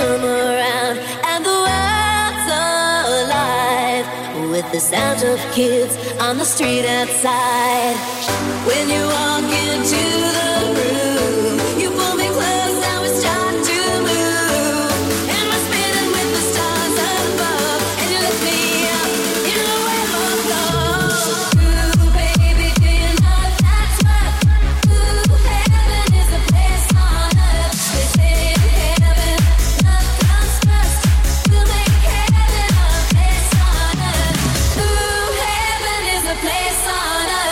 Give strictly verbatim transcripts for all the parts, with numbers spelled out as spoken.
come around and the world's alive with the sound of kids on the street outside. When you walk into the room, you pull me close, now we start to move, and we're spinning with the stars above, and you lift me up in a wave of love. Ooh, baby, do you know that's what? Ooh, heaven is a place on earth. They say in heaven, love comes first. We'll make heaven a place on earth. Ooh, heaven is a place on earth.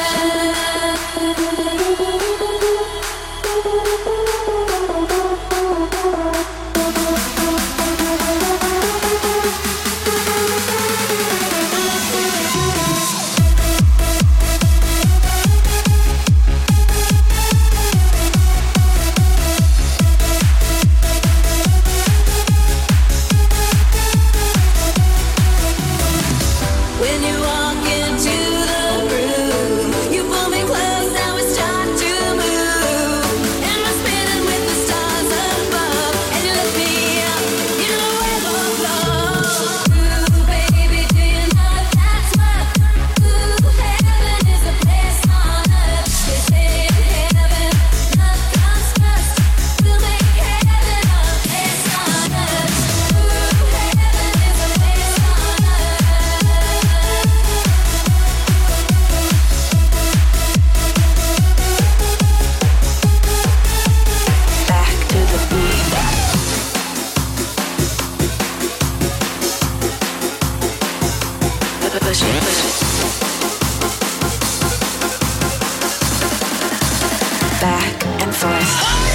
When you walk into the room, you pull me close, now we start to move, and we're spinning with the stars above, and you lift me up in a wave of love. Ooh, baby, do you know that's what? Ooh, heaven is a place on earth. They say in heaven, love comes first. We'll make heaven a place on earth. Ooh, heaven is a place on earth. Back to the beat. Push it, push it. Back and forth.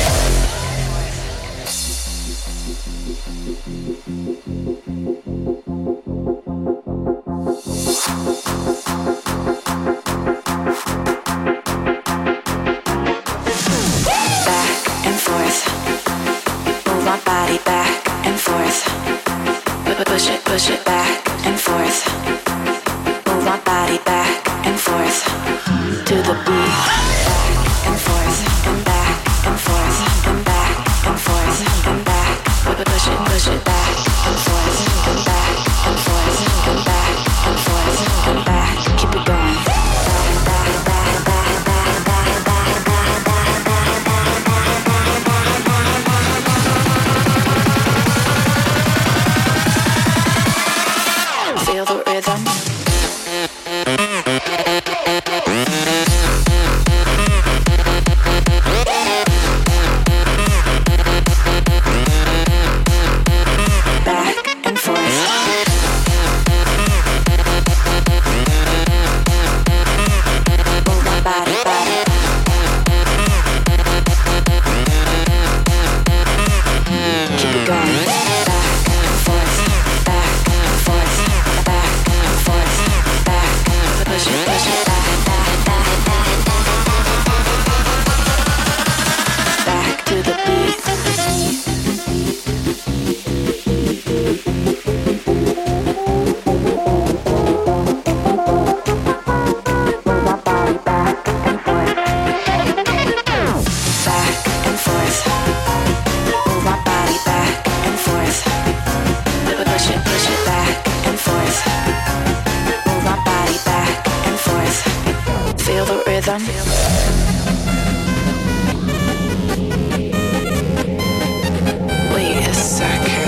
Back and forth. Move my body back and forth. Pu- Push it, push it back and forth. Move my body back and forth to the beat. Back and forth and back and forth and back and forth and back. Pu- Push it, push it back and forth and back and forth and back and forth and back. Keep it going. Feel the rhythm. Back and forth. Move my body, body. Keep it going. Back and forth. Back and forth. Back and forth. Back. Push it, push it. Back, back, back, back. Back to the beat. Move my body back and forth. Back and forth. Move my body back and forth. Push it, push it back and forth. Move my body back and forth. Feel the rhythm. Wait a second.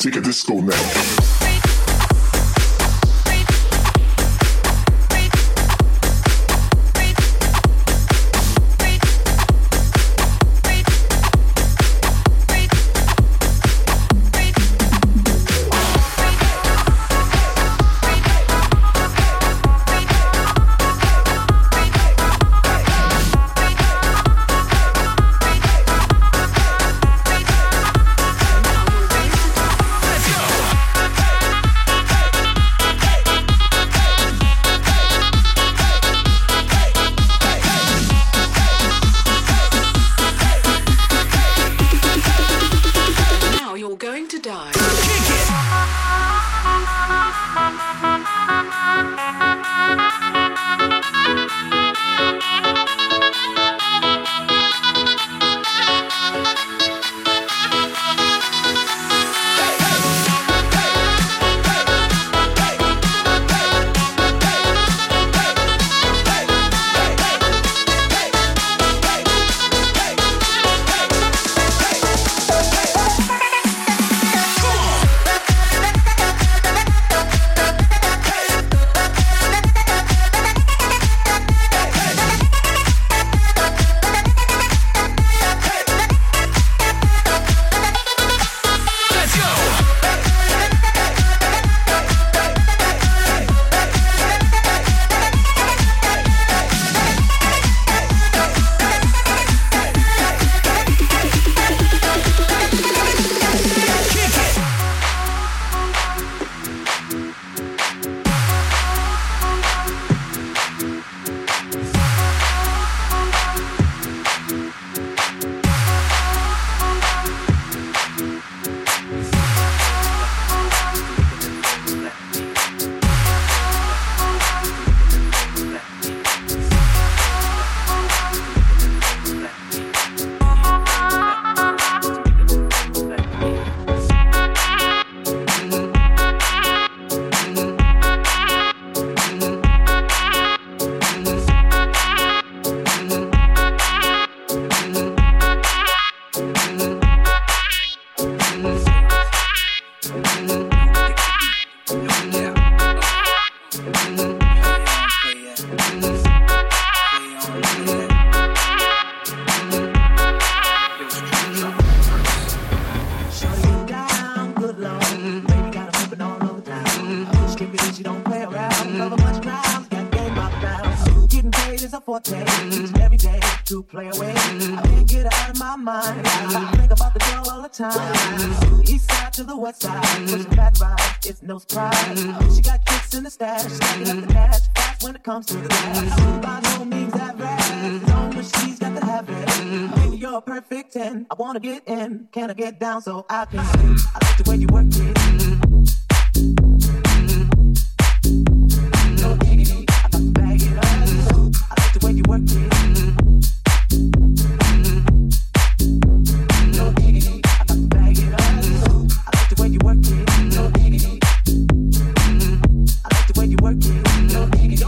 Take a disco nap. Comes to the gas, by no means that bad. Long as she's got the habit. Baby, you're a perfect ten. I wanna get in, can I get down so I can sing? I like the way you work it. No diggity, I got to bag it up. I like the way you work it. No diggity, I got to bag it up. I like the way you work it. No diggity, I like the way you work it. No diggity.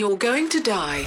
You're going to die.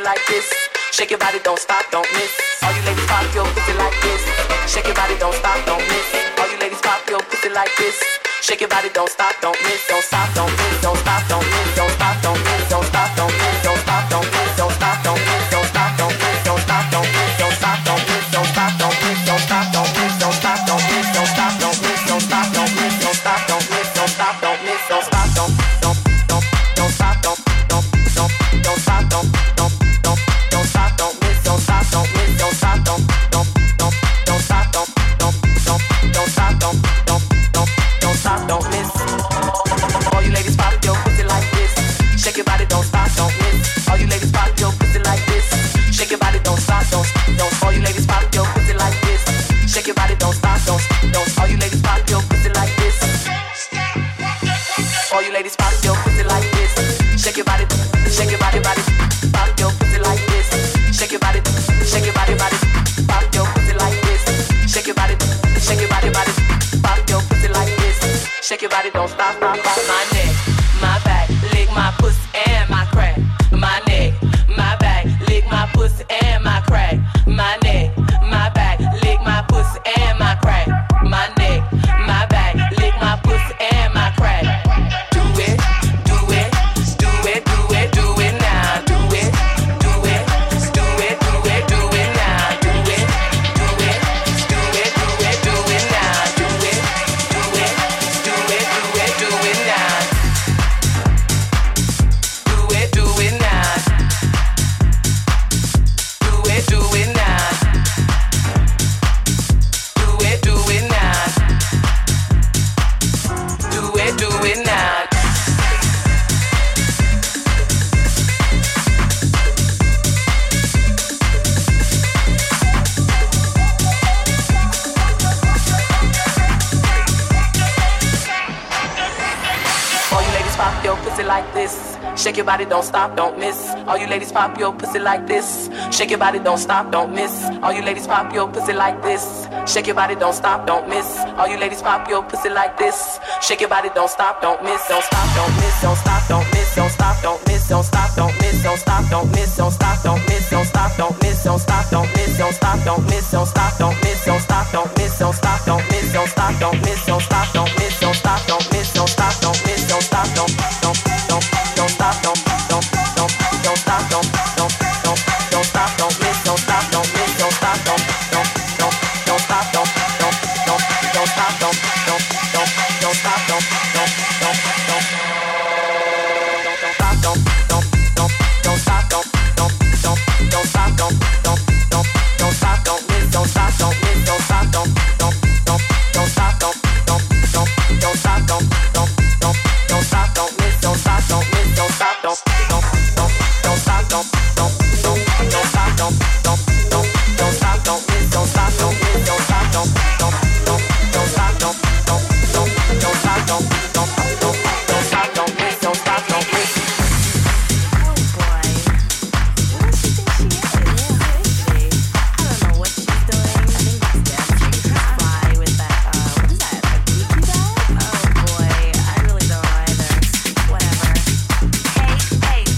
like this. Shake your body, don't stop, don't miss. All you ladies pop your pussy like this. Shake your body, don't stop, don't miss. All you ladies pop your pussy like this. Shake your body, don't stop, don't miss, don't stop, don't miss, don't stop, don't miss, don't stop, don't miss, don't stop, don't miss, don't stop, don't miss, don't stop, don't miss, don't stop, don't miss, don't stop, don't miss, don't stop, don't miss, don't stop, don't miss, don't stop, don't miss, don't stop, don't miss, don't stop, don't miss, don't stop, don't miss, don't stop, don't miss, don't stop, don't miss, don't stop, don't don't don't don't stop, don't don't don't don't stop, don't don't don't don't stop, don't miss, don't stop, don't miss, don't stop, don't don't don't don't stop, don't don't don't don't stop, don't don't don't don't stop, don't miss. All you ladies pop your pussy like this. Shake your body, don't stop, don't miss. All you ladies pop your pussy like this. Shake your body, don't stop, don't don't. All you ladies pop your pussy like this. Shake your body, don't stop, don't don't. All you ladies pop your pussy like this. All you ladies pop your pussy like this. Shake your body, shake your body, body. Pop your pussy like this. Shake your body, shake your body, body. Pop your pussy like this. Shake your body, shake your body, body. Pop your pussy like this. Shake your body, don't stop, stop, stop. My neck, my back, lick my pussy and my crack. My neck, my back, lick my pussy and my crack. My neck, my back, lick my pussy and my crack. My neck, my back, lick my pussy and my crack. Do it, do it, do it, do it, do it now. Do it, do it, do it, do it, do it now. Do it, do it, do it, do it, do it now. Do it, do it, do it, do it, do it now. Do it, do it now. Do it, do it now. Do it, do it now. Do it, do it now. All you ladies pop your pussy like this. Shake your body, don't stop, don't miss. All you ladies pop your pussy like this. Shake your body, don't stop, don't miss. All you ladies pop your pussy like this. Shake your body, don't stop, don't miss. All you ladies pop your pussy like this. Shake your body, don't stop, don't miss, don't stop, don't miss, don't stop, don't miss, don't stop, don't miss, don't stop, don't miss, don't stop, don't miss, don't stop, don't miss, don't stop, don't miss, don't stop, don't miss, don't stop, don't miss, don't stop, don't miss, don't stop, don't miss, don't stop, don't miss, don't stop, don't miss, don't stop, don't miss, don't stop, don't miss, don't stop, don't miss, don't stop, don't don't don't don't stop, don't don't don't don't stop, don't don't don't don't stop, don't miss, don't stop, don't miss, don't stop, don't don't don't don't stop, don't don't don't don't stop, don't don't don't don't stop, don't don't don't don't stop, don't don't don't don't stop, don't don't don't don't stop, don't don't don't don't stop, don't miss, don't stop, don't miss, don't stop, don't don't don't don't stop, don't don't don't don't stop, don't don't don't don't stop, don't miss, don't stop, don't miss, don't stop, don't don't don't don't stop, don't don't don't don't stop, don't don't don't don't stop, don't miss, don't stop, don't miss, don't stop, don't don't don't don't stop, don't don't don't don't stop, don't don't don't don't stop, don't miss, don't stop, don't miss. Oh boy. Who does she think she is? I don't know what she's doing. I think that's dancing. She's fly with that, uh, what is that? A Gucci bag? Oh boy. I really don't know either. Whatever. Hey, hey,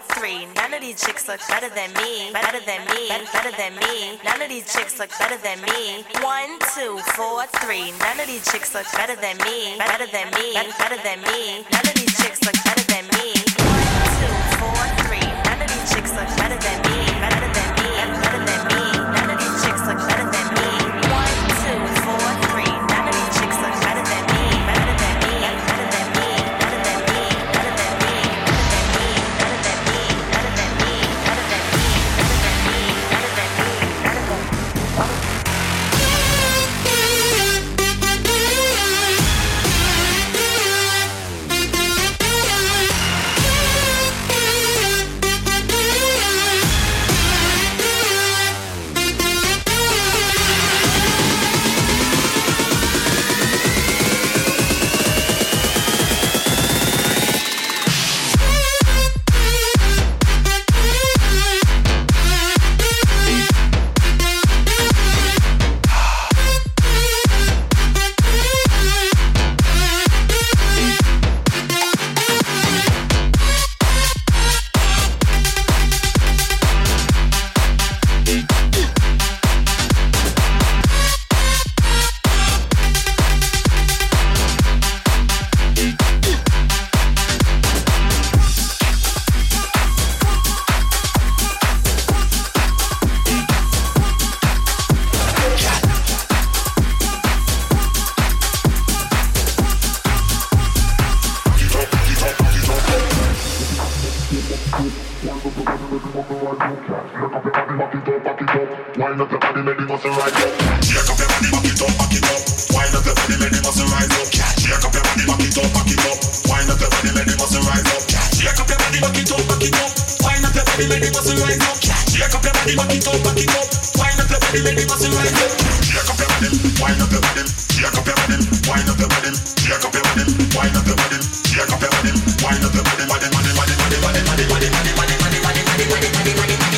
three. None of these chicks look better than me. Better than me. Better than me. None of these chicks look better than me. One, two, four, three. None of these chicks look better than me. Better than me. Better than me. None of these chicks look better than me. One, two, four, three. None of these chicks look better than me. Better than me. Better than me. None of these chicks look better than me. One, two, four, three. None of these chicks look better than me. Better than me. Better than me. Better than me. Better than me. Better than me. Better than me. Better than me. Better than me. Better than me. Better than me. Better than me. Wind up your body, make the muscle rise up. Shake up your body, back it up, back it up. Wind up your body, make the muscle rise up. Shake up your body, back it up, back it up. Wind up your body, make the muscle rise up. Shake up your body, back it up, back it up. Wind up your body, make the muscle rise up. Shake up your body, back it up, back it up. Wind up your body, make the muscle rise up. Shake up your body, wind up your body. Shake up your body, wind up your body. Shake up your body, wind up your body. Shake up your body, wind up your body. Body, body, body, body, body, body, body, body, body, body, body, body, body, body, body, body.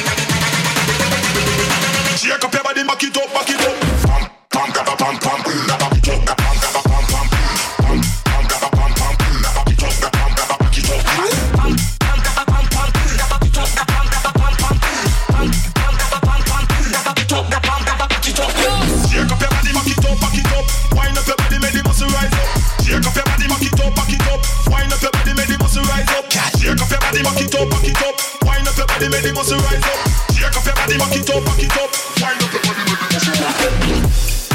Shake up your body, back it up, back it up. Pam, pam, gaba, pam, pam, gaba, back it up, pam, gaba, pam, pam, pam, pam, gaba, pam, pam, gaba, back it up, pam, gaba, back it up, pam, pam, gaba, pam, pam, gaba, back it up, pam, gaba, pam, pam, pam, pam, gaba, pam, pam, gaba, back it up, pam, gaba, back it up. Shake up your body, back it up, back it up. Wind up your body, make the muscle rise up. Shake up your body, back it up, back it up. Wind up your body, make the muscle rise up. Shake up your body, back it up, back it up. Wind up your body, make the muscle rise up. Shake up your body, back it up, back it up. Wind up your body, make the muscle rise up.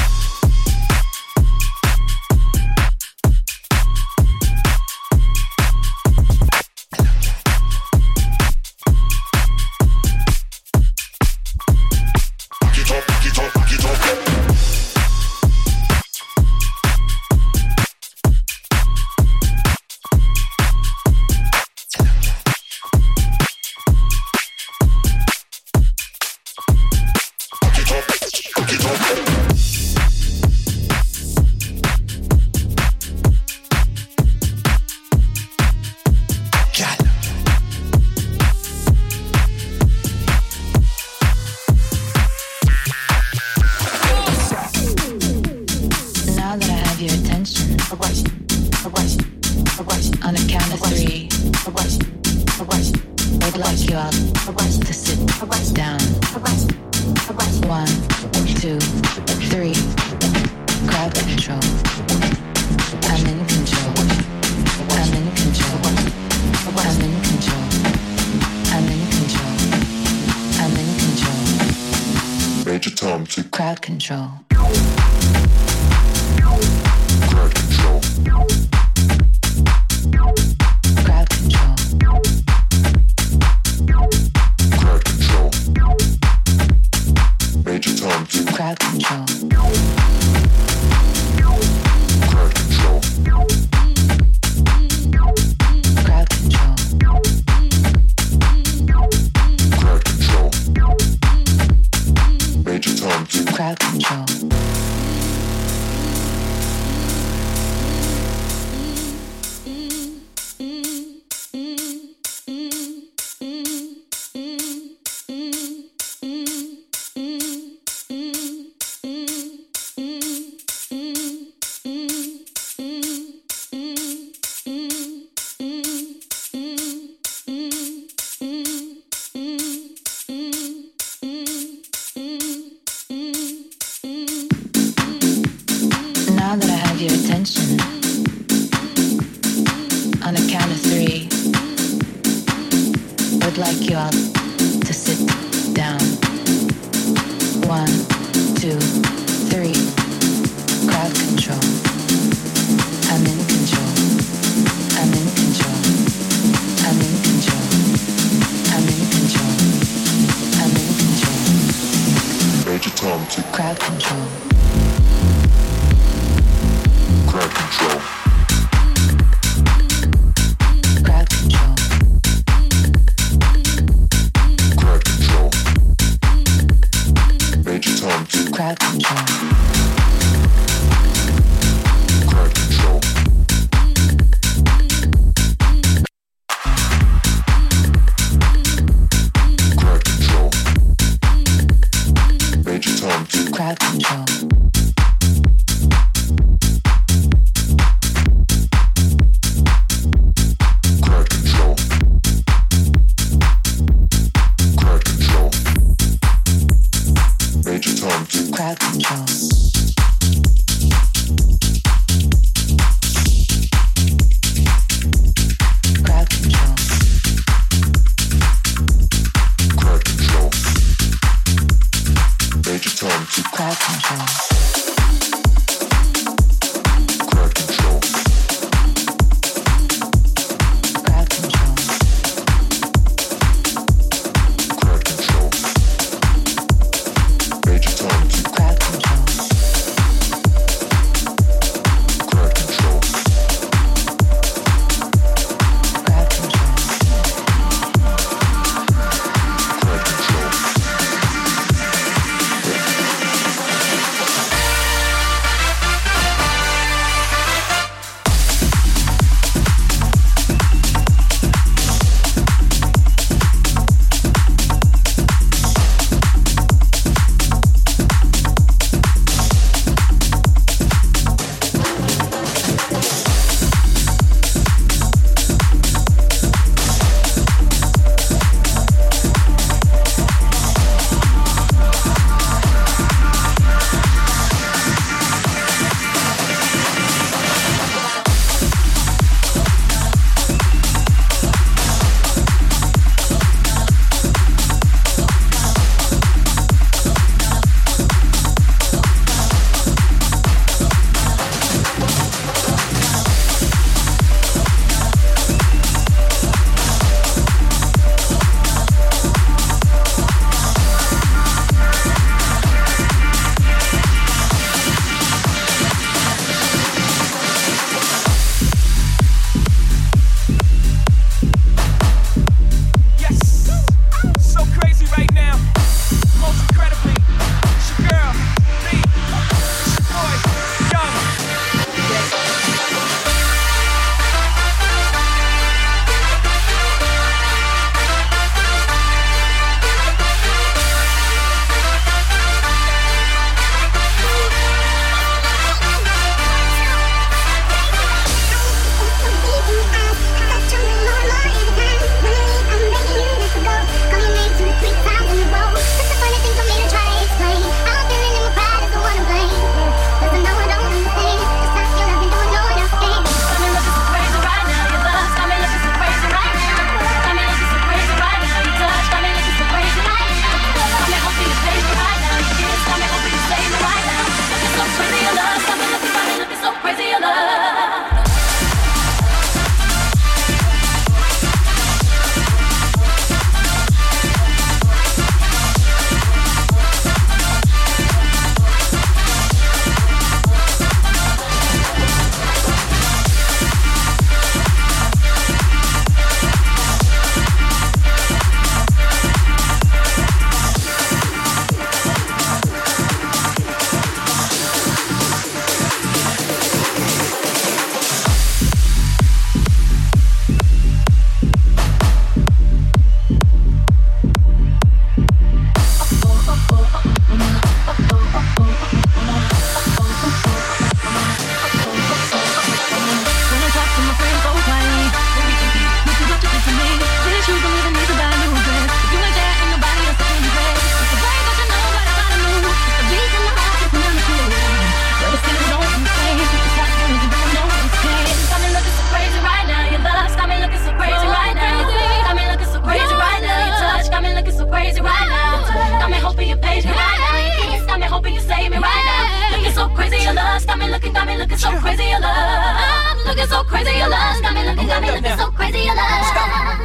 Crowd control. Crowd control. Crowd control. Crowd control. Major Tom to crowd control. Crowd control. Crowd control. Crowd control. Major Tom to crowd control. Now that I have your attention, on a count of three, I'd like you all to sit down. One, two, three. Crowd control. I'm in control. I'm in control. I'm in control. I'm in control. I'm in control. Major Tom to crowd control. crowd control. Crowd control. Crowd control. Major Tom to crowd control. crowd control. Crowd control. Major Tom to crowd control. crowd control. Crowd control. Major Tom to crowd control. Crowd control. crowd control. Major Tom to Crowd control. crowd control. Crowd control. Crowd control. Major Tom to Crowd control. crowd control. Crowd control. Crowd control. looking so crazy, your love. I'm looking so crazy, your love. Got me looking, got me looking so crazy, your love.